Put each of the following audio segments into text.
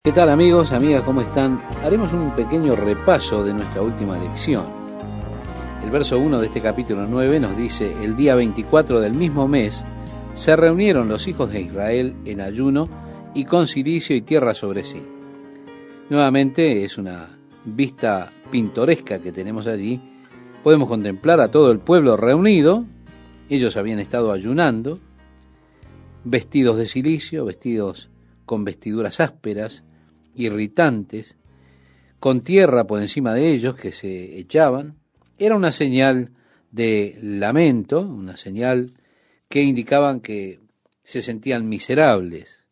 ¿Qué tal amigos, amigas? ¿Cómo están? Haremos un pequeño repaso de nuestra última lección. El verso 1 de este capítulo 9 nos dice: el día 24 del mismo mes se reunieron los hijos de Israel en ayuno y con cilicio y tierra sobre sí. Nuevamente es una vista pintoresca que tenemos allí. Podemos contemplar a todo el pueblo reunido. Ellos habían estado ayunando, vestidos de cilicio, vestidos con vestiduras ásperas, irritantes, con tierra por encima de ellos que se echaban. Era una señal de lamento, una señal que indicaban que se sentían miserables.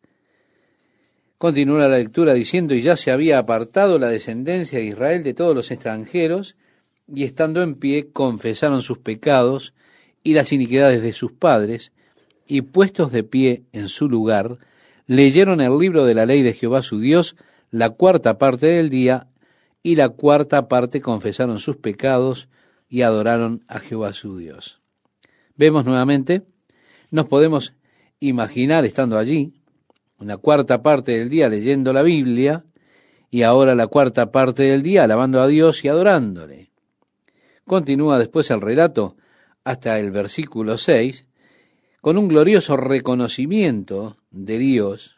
Continúa la lectura diciendo: y ya se había apartado la descendencia de Israel de todos los extranjeros, y estando en pie confesaron sus pecados y las iniquidades de sus padres, y puestos de pie en su lugar, leyeron el libro de la ley de Jehová su Dios la cuarta parte del día, y la cuarta parte confesaron sus pecados y adoraron a Jehová su Dios. Vemos nuevamente, nos podemos imaginar estando allí, una cuarta parte del día leyendo la Biblia, y ahora la cuarta parte del día alabando a Dios y adorándole. Continúa después el relato hasta el versículo 6, con un glorioso reconocimiento de Dios,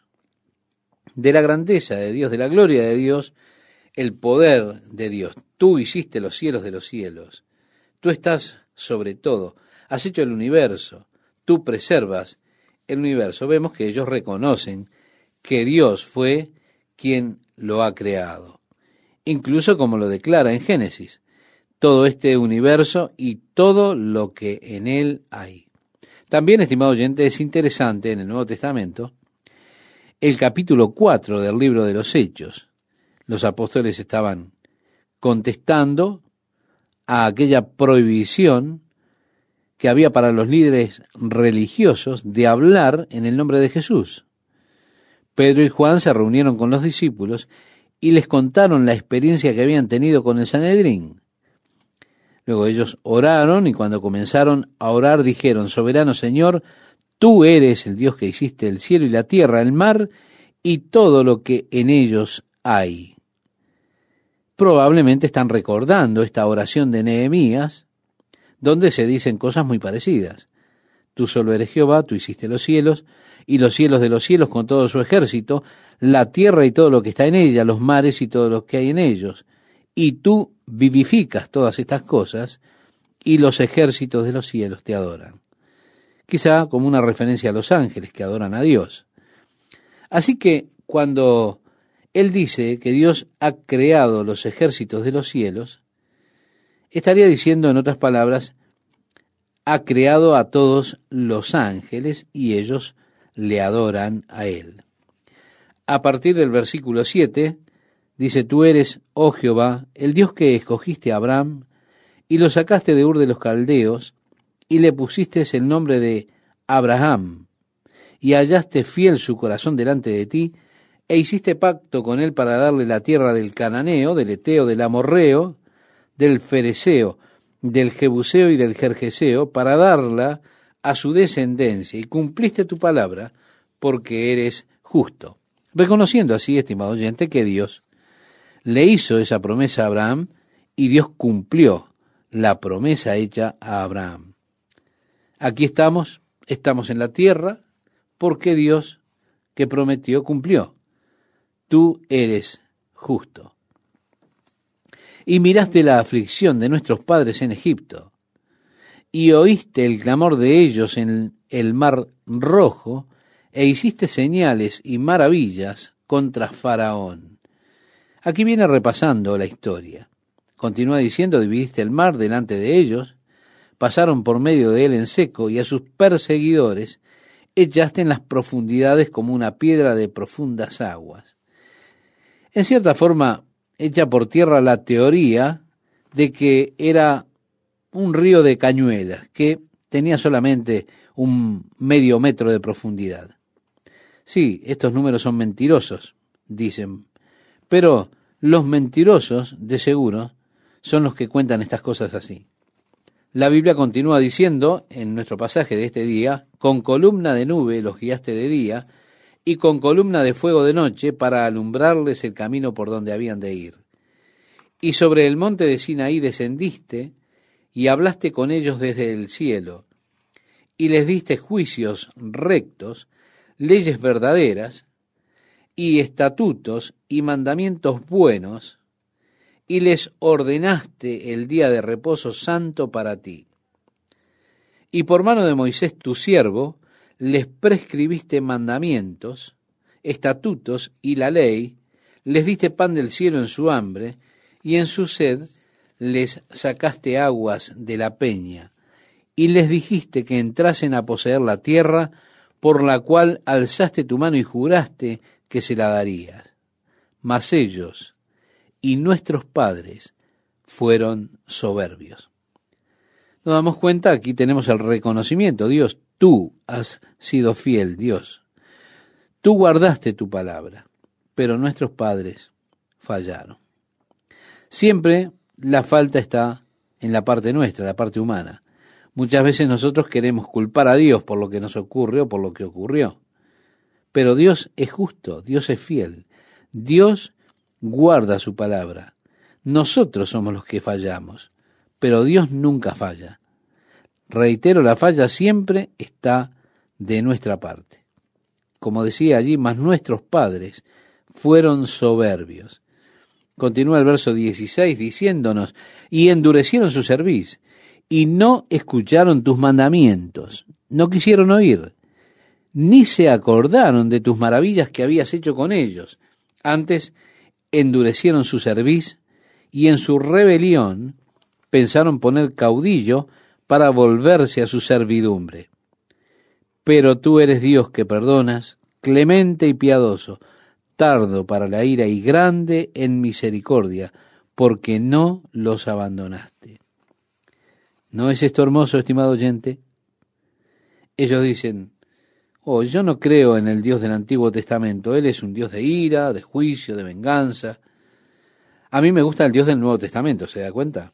de la grandeza de Dios, de la gloria de Dios, el poder de Dios. Tú hiciste los cielos de los cielos, tú estás sobre todo, has hecho el universo, tú preservas el universo. Vemos que ellos reconocen que Dios fue quien lo ha creado, incluso como lo declara en Génesis, todo este universo y todo lo que en él hay. También, estimado oyente, es interesante en el Nuevo Testamento el capítulo 4 del libro de los Hechos. Los apóstoles estaban contestando a aquella prohibición que había para los líderes religiosos de hablar en el nombre de Jesús. Pedro y Juan se reunieron con los discípulos y les contaron la experiencia que habían tenido con el Sanedrín. Luego ellos oraron, y cuando comenzaron a orar dijeron: soberano Señor, tú eres el Dios que hiciste el cielo y la tierra, el mar y todo lo que en ellos hay. Probablemente están recordando esta oración de Nehemías, donde se dicen cosas muy parecidas. Tú solo eres Jehová, tú hiciste los cielos y los cielos de los cielos con todo su ejército, la tierra y todo lo que está en ella, los mares y todo lo que hay en ellos. Y tú vivificas todas estas cosas, y los ejércitos de los cielos te adoran. Quizá como una referencia a los ángeles que adoran a Dios. Así que cuando él dice que Dios ha creado los ejércitos de los cielos, estaría diciendo, en otras palabras, ha creado a todos los ángeles y ellos le adoran a él. A partir del versículo 7, dice: tú eres, oh Jehová, el Dios que escogiste a Abraham y lo sacaste de Ur de los Caldeos y le pusiste el nombre de Abraham, y hallaste fiel su corazón delante de ti, e hiciste pacto con él para darle la tierra del Cananeo, del Eteo, del Amorreo, del Fereseo, del Jebuseo y del Gergeseo, para darla a su descendencia, y cumpliste tu palabra, porque eres justo. Reconociendo así, estimado oyente, que Dios le hizo esa promesa a Abraham, y Dios cumplió la promesa hecha a Abraham. Aquí estamos en la tierra, porque Dios que prometió cumplió. Tú eres justo. Y miraste la aflicción de nuestros padres en Egipto, y oíste el clamor de ellos en el mar rojo, e hiciste señales y maravillas contra Faraón. Aquí viene repasando la historia. Continúa diciendo: dividiste el mar delante de ellos, pasaron por medio de él en seco, y a sus perseguidores echaste en las profundidades como una piedra de profundas aguas. En cierta forma, echa por tierra la teoría de que era un río de cañuelas, que tenía solamente un medio metro de profundidad. Sí, estos números son mentirosos, dicen, pero los mentirosos, de seguro, son los que cuentan estas cosas así. La Biblia continúa diciendo, en nuestro pasaje de este día: con columna de nube los guiaste de día, y con columna de fuego de noche para alumbrarles el camino por donde habían de ir. Y sobre el monte de Sinaí descendiste y hablaste con ellos desde el cielo, y les diste juicios rectos, leyes verdaderas, y estatutos y mandamientos buenos, y les ordenaste el día de reposo santo para ti. Y por mano de Moisés tu siervo, les prescribiste mandamientos, estatutos y la ley, les diste pan del cielo en su hambre, y en su sed les sacaste aguas de la peña, y les dijiste que entrasen a poseer la tierra, por la cual alzaste tu mano y juraste que se la darías. Mas ellos y nuestros padres fueron soberbios. Nos damos cuenta, aquí tenemos el reconocimiento. Dios, tú has sido fiel, Dios. Tú guardaste tu palabra, pero nuestros padres fallaron. Siempre la falta está en la parte nuestra, la parte humana. Muchas veces nosotros queremos culpar a Dios por lo que nos ocurre o por lo que ocurrió. Pero Dios es justo, Dios es fiel. Dios guarda su palabra. Nosotros somos los que fallamos, pero Dios nunca falla. Reitero, la falla siempre está de nuestra parte. Como decía allí, mas nuestros padres fueron soberbios. Continúa el verso 16 diciéndonos, y endurecieron su cerviz, y no escucharon tus mandamientos, no quisieron oír, ni se acordaron de tus maravillas que habías hecho con ellos. Antes endurecieron su cerviz, y en su rebelión pensaron poner caudillo para volverse a su servidumbre. Pero tú eres Dios que perdonas, clemente y piadoso, tardo para la ira y grande en misericordia, porque no los abandonaste. ¿No es esto hermoso, estimado oyente? Ellos dicen, yo no creo en el Dios del Antiguo Testamento, Él es un Dios de ira, de juicio, de venganza. A mí me gusta el Dios del Nuevo Testamento, ¿se da cuenta?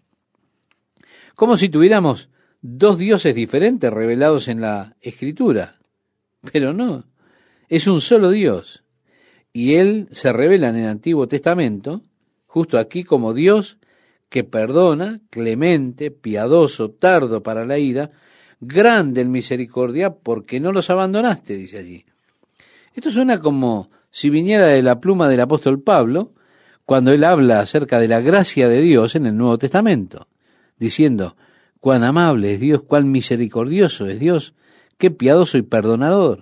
Como si tuviéramos dos dioses diferentes revelados en la Escritura. Pero no, es un solo Dios. Y Él se revela en el Antiguo Testamento, justo aquí como Dios que perdona, clemente, piadoso, tardo para la ira, grande en misericordia, porque no los abandonaste, dice allí. Esto suena como si viniera de la pluma del apóstol Pablo, cuando él habla acerca de la gracia de Dios en el Nuevo Testamento, diciendo, cuán amable es Dios, cuán misericordioso es Dios, qué piadoso y perdonador.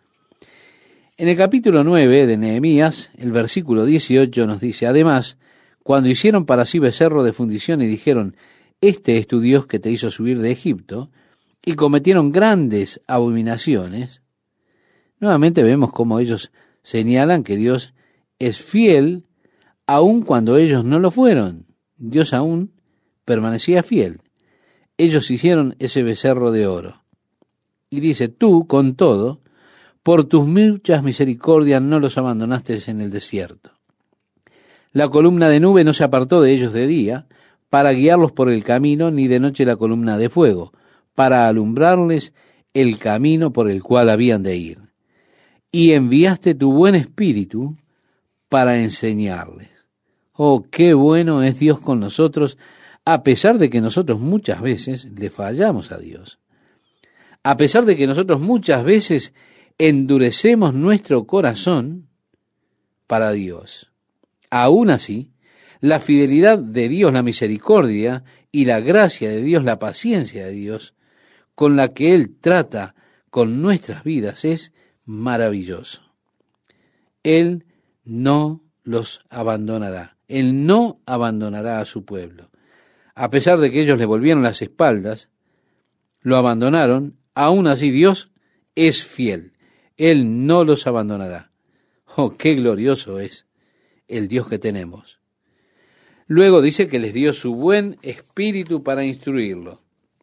En el capítulo 9 de Nehemías, el versículo 18 nos dice, además, cuando hicieron para sí becerro de fundición y dijeron, este es tu Dios que te hizo subir de Egipto, y cometieron grandes abominaciones, nuevamente vemos cómo ellos señalan que Dios es fiel aun cuando ellos no lo fueron. Dios aún permanecía fiel. Ellos hicieron ese becerro de oro. Y dice, tú, con todo, por tus muchas misericordias no los abandonaste en el desierto. La columna de nube no se apartó de ellos de día, para guiarlos por el camino, ni de noche la columna de fuego, para alumbrarles el camino por el cual habían de ir. Y enviaste tu buen espíritu para enseñarles. Oh, qué bueno es Dios con nosotros, a pesar de que nosotros muchas veces le fallamos a Dios. A pesar de que nosotros muchas veces endurecemos nuestro corazón para Dios. Aún así, la fidelidad de Dios, la misericordia y la gracia de Dios, la paciencia de Dios, con la que Él trata con nuestras vidas es maravilloso. Él no los abandonará. Él no abandonará a su pueblo. A pesar de que ellos le volvieron las espaldas, lo abandonaron, aún así Dios es fiel. Él no los abandonará. Oh, qué glorioso es el Dios que tenemos. Luego dice que les dio su buen espíritu para instruirlo.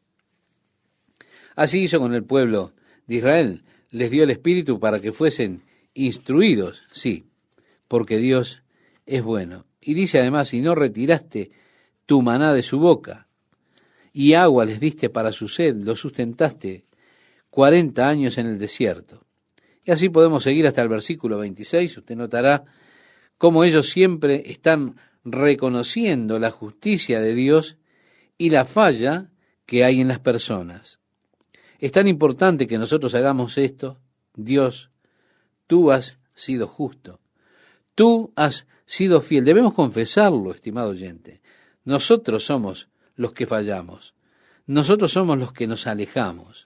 Así hizo con el pueblo de Israel. Les dio el espíritu para que fuesen instruidos, sí, porque Dios es bueno. Y dice además, y no retiraste tu maná de su boca, y agua les diste para su sed, lo sustentaste 40 años en el desierto. Y así podemos seguir hasta el versículo 26. Usted notará cómo ellos siempre están reconociendo la justicia de Dios y la falla que hay en las personas. Es tan importante que nosotros hagamos esto. Dios, tú has sido justo. Tú has sido fiel. Debemos confesarlo, estimado oyente. Nosotros somos los que fallamos. Nosotros somos los que nos alejamos.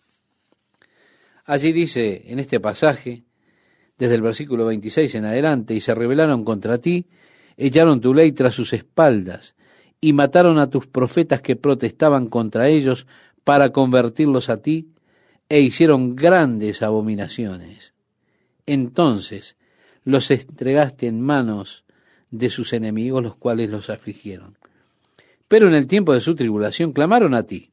Allí dice en este pasaje, desde el versículo 26 en adelante, y se rebelaron contra ti, echaron tu ley tras sus espaldas, y mataron a tus profetas que protestaban contra ellos para convertirlos a ti, e hicieron grandes abominaciones. Entonces los entregaste en manos de sus enemigos, los cuales los afligieron. Pero en el tiempo de su tribulación clamaron a ti,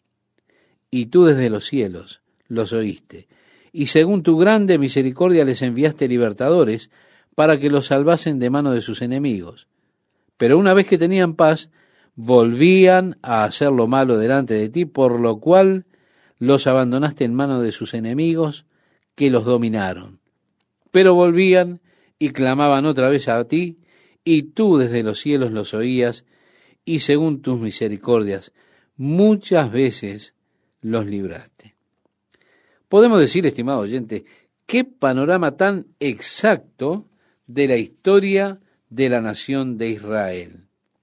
y tú desde los cielos los oíste, y según tu grande misericordia les enviaste libertadores para que los salvasen de mano de sus enemigos. Pero una vez que tenían paz, volvían a hacer lo malo delante de ti, por lo cual los abandonaste en mano de sus enemigos que los dominaron. Pero volvían y clamaban otra vez a ti, y tú desde los cielos los oías, y según tus misericordias muchas veces los libraste. Podemos decir, estimado oyente, qué panorama tan exacto de la historia de la nación de Israel.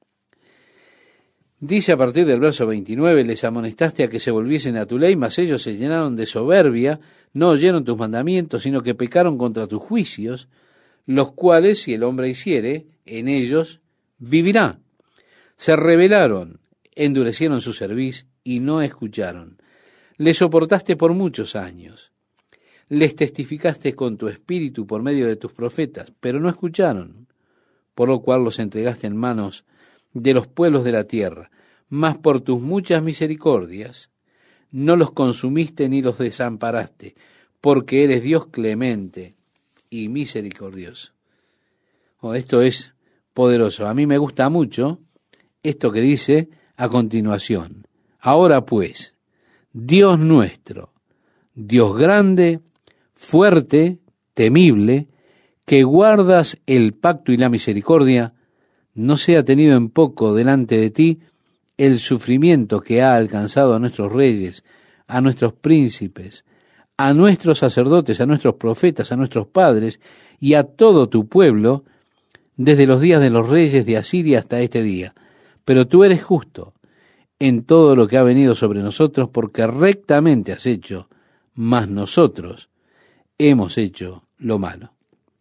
Dice a partir del verso 29, les amonestaste a que se volviesen a tu ley, mas ellos se llenaron de soberbia, no oyeron tus mandamientos, sino que pecaron contra tus juicios, los cuales, si el hombre hiciere, en ellos vivirá. Se rebelaron, endurecieron su cerviz y no escucharon. Les soportaste por muchos años. Les testificaste con tu espíritu por medio de tus profetas, pero no escucharon, por lo cual los entregaste en manos de los pueblos de la tierra. Mas por tus muchas misericordias no los consumiste ni los desamparaste, porque eres Dios clemente y misericordioso. Esto es poderoso. A mí me gusta mucho esto que dice a continuación. Ahora pues, Dios nuestro, Dios grande, fuerte, temible, que guardas el pacto y la misericordia, no sea tenido en poco delante de ti el sufrimiento que ha alcanzado a nuestros reyes, a nuestros príncipes, a nuestros sacerdotes, a nuestros profetas, a nuestros padres y a todo tu pueblo, desde los días de los reyes de Asiria hasta este día. Pero tú eres justo en todo lo que ha venido sobre nosotros, porque rectamente has hecho, mas nosotros hemos hecho lo malo.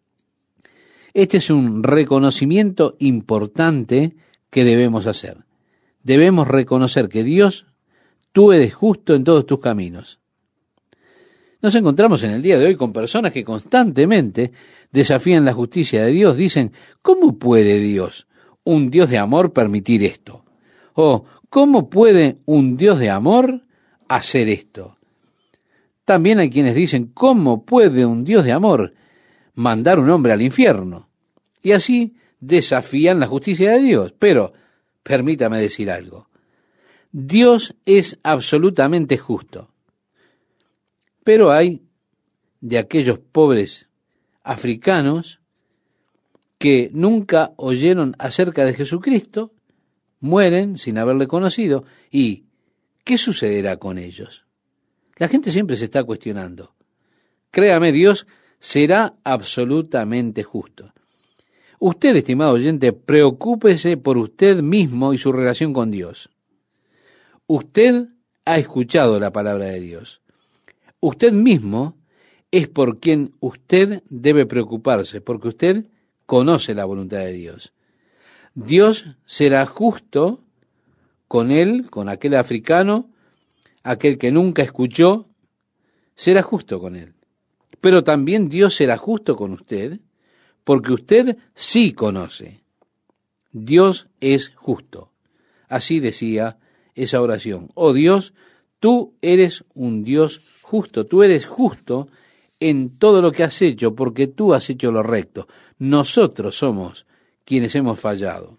Este es un reconocimiento importante que debemos hacer. Debemos reconocer que Dios, tú eres justo en todos tus caminos. Nos encontramos en el día de hoy con personas que constantemente desafían la justicia de Dios. Dicen, ¿cómo puede Dios, un Dios de amor, permitir esto? O, ¿cómo puede un Dios de amor hacer esto? También hay quienes dicen, ¿cómo puede un Dios de amor mandar un hombre al infierno? Y así desafían la justicia de Dios. Pero, permítame decir algo. Dios es absolutamente justo. Pero hay de aquellos pobres africanos que nunca oyeron acerca de Jesucristo, mueren sin haberle conocido. ¿Y qué sucederá con ellos? La gente siempre se está cuestionando. Créame, Dios será absolutamente justo. Usted, estimado oyente, preocúpese por usted mismo y su relación con Dios. Usted ha escuchado la palabra de Dios. Usted mismo es por quien usted debe preocuparse, porque usted conoce la voluntad de Dios. Dios será justo con él, con aquel africano, aquel que nunca escuchó, será justo con él. Pero también Dios será justo con usted, porque usted sí conoce. Dios es justo. Así decía esa oración. Oh Dios, tú eres un Dios justo, tú eres justo en todo lo que has hecho, porque tú has hecho lo recto. Nosotros somos quienes hemos fallado.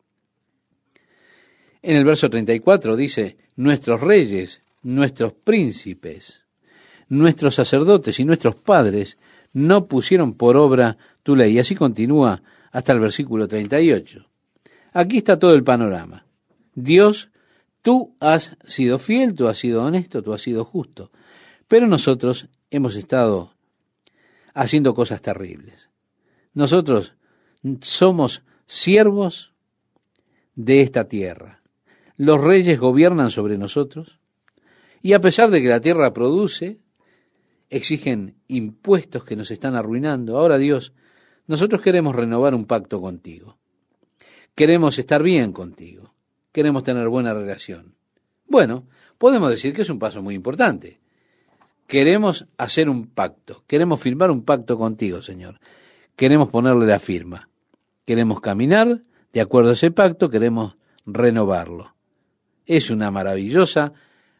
En el verso 34 dice, nuestros reyes, nuestros príncipes, nuestros sacerdotes y nuestros padres no pusieron por obra tu ley. Y así continúa hasta el versículo 38. Aquí está todo el panorama. Dios, tú has sido fiel, tú has sido honesto, tú has sido justo. Pero nosotros hemos estado haciendo cosas terribles. Nosotros somos siervos de esta tierra. Los reyes gobiernan sobre nosotros y a pesar de que la tierra produce, exigen impuestos que nos están arruinando. Ahora, Dios, nosotros queremos renovar un pacto contigo. Queremos estar bien contigo. Queremos tener buena relación. Bueno, podemos decir que es un paso muy importante. Queremos hacer un pacto. Queremos firmar un pacto contigo, Señor. Queremos ponerle la firma. Queremos caminar de acuerdo a ese pacto. Queremos renovarlo. Es una maravillosa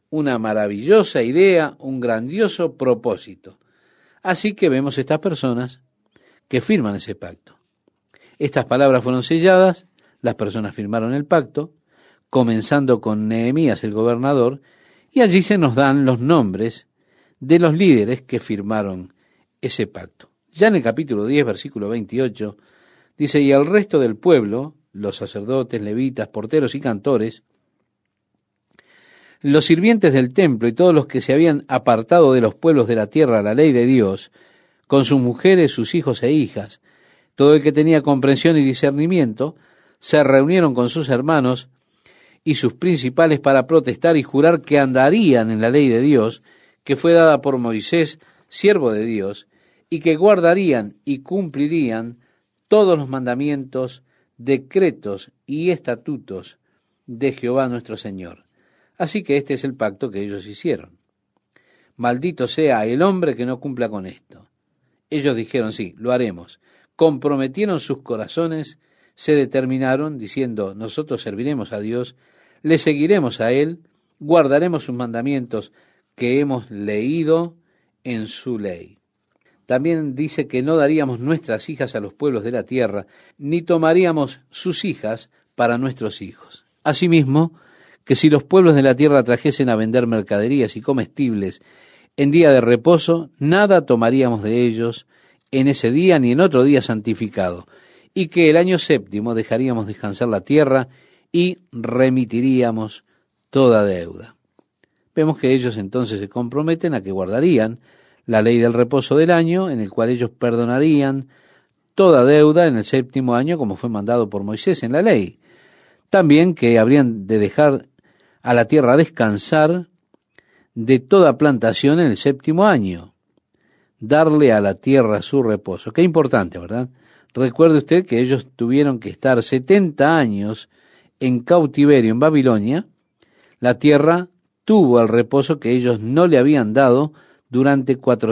idea, un grandioso propósito. Así que vemos estas personas que firman ese pacto. Estas palabras fueron selladas, las personas firmaron el pacto, comenzando con Nehemías el gobernador, y allí se nos dan los nombres de los líderes que firmaron ese pacto. Ya en el capítulo 10, versículo 28, dice, y el resto del pueblo, los sacerdotes, levitas, porteros y cantores, los sirvientes del templo y todos los que se habían apartado de los pueblos de la tierra a la ley de Dios, con sus mujeres, sus hijos e hijas, todo el que tenía comprensión y discernimiento, se reunieron con sus hermanos y sus principales para protestar y jurar que andarían en la ley de Dios, que fue dada por Moisés, siervo de Dios, y que guardarían y cumplirían todos los mandamientos, decretos y estatutos de Jehová nuestro Señor. Así que este es el pacto que ellos hicieron. Maldito sea el hombre que no cumpla con esto. Ellos dijeron, sí, lo haremos. Comprometieron sus corazones, se determinaron, diciendo, nosotros serviremos a Dios, le seguiremos a Él, guardaremos sus mandamientos que hemos leído en su ley. También dice que no daríamos nuestras hijas a los pueblos de la tierra, ni tomaríamos sus hijas para nuestros hijos. Asimismo, que si los pueblos de la tierra trajesen a vender mercaderías y comestibles en día de reposo, nada tomaríamos de ellos en ese día ni en otro día santificado, y que el año séptimo dejaríamos descansar la tierra y remitiríamos toda deuda. Vemos que ellos entonces se comprometen a que guardarían la ley del reposo del año, en el cual ellos perdonarían toda deuda en el séptimo año, como fue mandado por Moisés en la ley. También que habrían de dejar a la tierra descansar de toda plantación en el séptimo año, darle a la tierra su reposo. Qué importante, ¿verdad? Recuerde usted que ellos tuvieron que estar 70 años en cautiverio en Babilonia. La tierra tuvo el reposo que ellos no le habían dado durante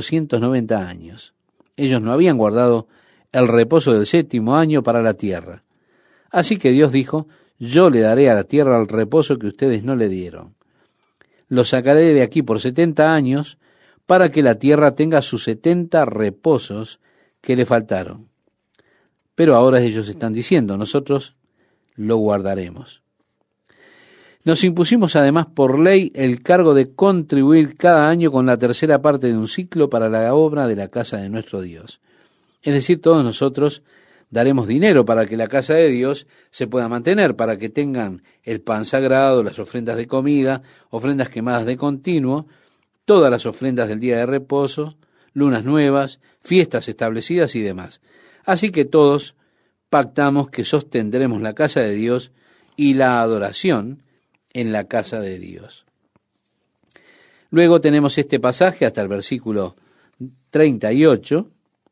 490 años. Ellos no habían guardado el reposo del séptimo año para la tierra. Así que Dios dijo, yo le daré a la tierra el reposo que ustedes no le dieron. Los sacaré de aquí por 70 años para que la tierra tenga sus 70 reposos que le faltaron. Pero ahora ellos están diciendo, nosotros lo guardaremos. Nos impusimos además por ley el cargo de contribuir cada año con la tercera parte de un ciclo para la obra de la casa de nuestro Dios. Es decir, todos nosotros daremos dinero para que la casa de Dios se pueda mantener, para que tengan el pan sagrado, las ofrendas de comida, ofrendas quemadas de continuo, todas las ofrendas del día de reposo, lunas nuevas, fiestas establecidas y demás. Así que todos pactamos que sostendremos la casa de Dios y la adoración en la casa de Dios. Luego tenemos este pasaje hasta el versículo 38.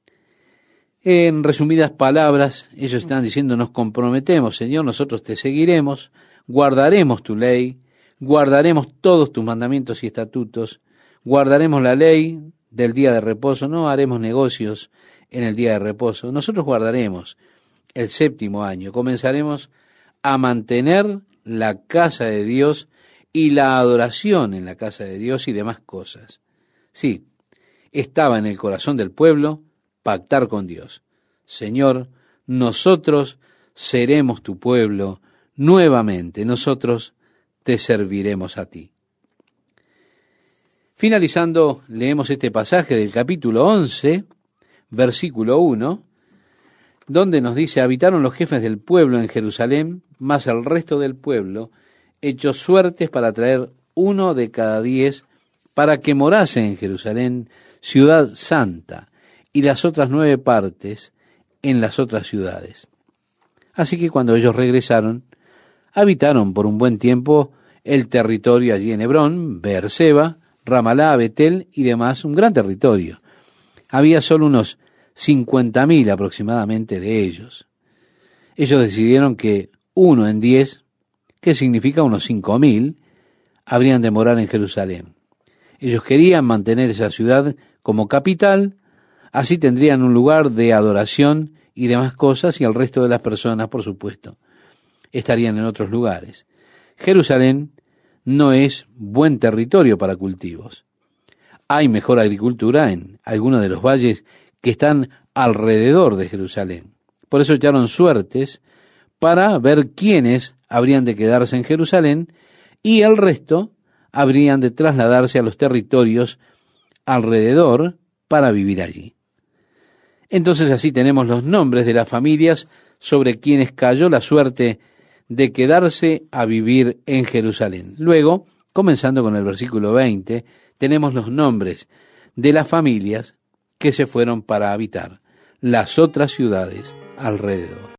En resumidas palabras, ellos están diciendo, nos comprometemos, Señor, nosotros te seguiremos, guardaremos tu ley, guardaremos todos tus mandamientos y estatutos, guardaremos la ley del día de reposo, no haremos negocios en el día de reposo, nosotros guardaremos el séptimo año, comenzaremos a mantener la casa de Dios y la adoración en la casa de Dios y demás cosas. Sí, estaba en el corazón del pueblo pactar con Dios. Señor, nosotros seremos tu pueblo nuevamente, nosotros te serviremos a ti. Finalizando, leemos este pasaje del capítulo 11, versículo 1, donde nos dice: habitaron los jefes del pueblo en Jerusalén, más el resto del pueblo echó suertes para traer 1 de cada 10 para que morase en Jerusalén, ciudad santa, y las otras 9 partes en las otras ciudades. Así que cuando ellos regresaron, habitaron por un buen tiempo el territorio allí en Hebrón, Beerseba, Ramalá, Betel y demás, un gran territorio. Había solo unos 50.000 aproximadamente de ellos. Ellos decidieron que 1 en 10, que significa unos 5.000, habrían de morar en Jerusalén. Ellos querían mantener esa ciudad como capital, así tendrían un lugar de adoración y demás cosas, y el resto de las personas, por supuesto, estarían en otros lugares. Jerusalén no es buen territorio para cultivos. Hay mejor agricultura en algunos de los valles que están alrededor de Jerusalén. Por eso echaron suertes para ver quiénes habrían de quedarse en Jerusalén y el resto habrían de trasladarse a los territorios alrededor para vivir allí. Entonces así tenemos los nombres de las familias sobre quienes cayó la suerte de quedarse a vivir en Jerusalén. Luego, comenzando con el versículo 20, tenemos los nombres de las familias que se fueron para habitar las otras ciudades alrededor.